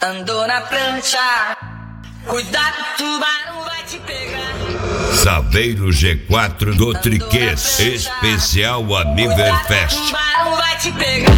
Andou na prancha, cuidado, tubarão vai te pegar. Saveiro G4 do Triquês, especial Aniverfest. Tubarão vai te pegar.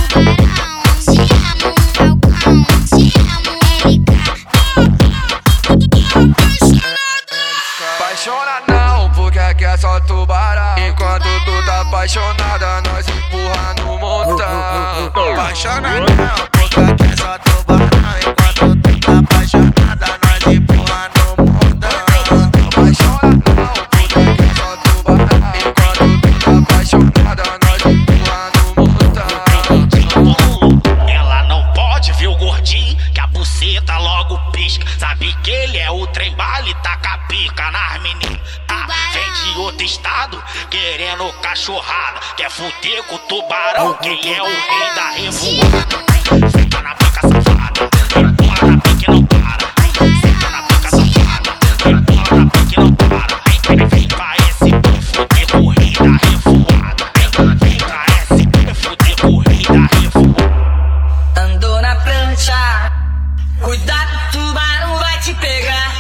Apaixona não, porque aqui é só tubarão. Enquanto tu tá apaixonada, nós empurra no montão. Apaixona não, porque aqui é só tubarão. Enquanto tu tá apaixonada, nós empurra no montão. Apaixona não, porque aqui é só tubarão. Enquanto tu tá apaixonada, nós empurra no montão. Ela não pode ver o gordinho, que a buceta logo pisca. Sabe que ele é o trem bala e taca pica nas meninas. Vem de outro estado, querendo cachorrada. Quer fuder com o tubarão, que ele é o rei da revoada. Senta na pica safada, empurra na pica e não para. Senta na pica safada, empurra na pica e não para. Vem pra SP fuder com o rei da revoada. Vem pra SP fuder com o rei da revoada. Andou na prancha, cuidado, tubarão vai te pegar.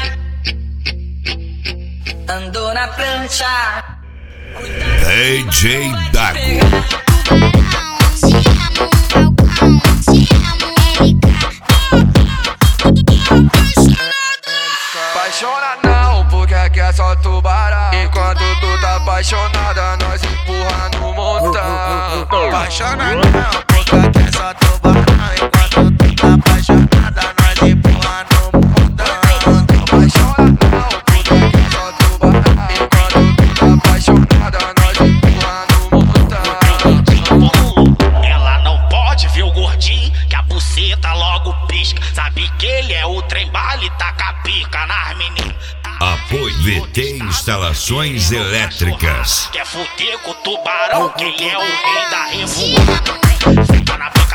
Andou na prancha, cuidado, DJ Dago. Apaixona não, porque aqui é só tubarão. Enquanto tu tá apaixonada, nós empurra no montão. Apaixona não, porque aqui é só tubarão. Enquanto tu tá apaixonada, nós empurra no montão. Apaixona não, porque aqui é só tubarão. Enquanto tu tá apaixonada, nós empurra no montão. Ela não pode ver o gordinho, que a buceta logo pisca. Sabe que ele é o trem bala e taca pica nas meninas. Apoio VT Instalações Elétricas. Quer fuder com o tubarão, que ele é o rei da revoada. Senta na pica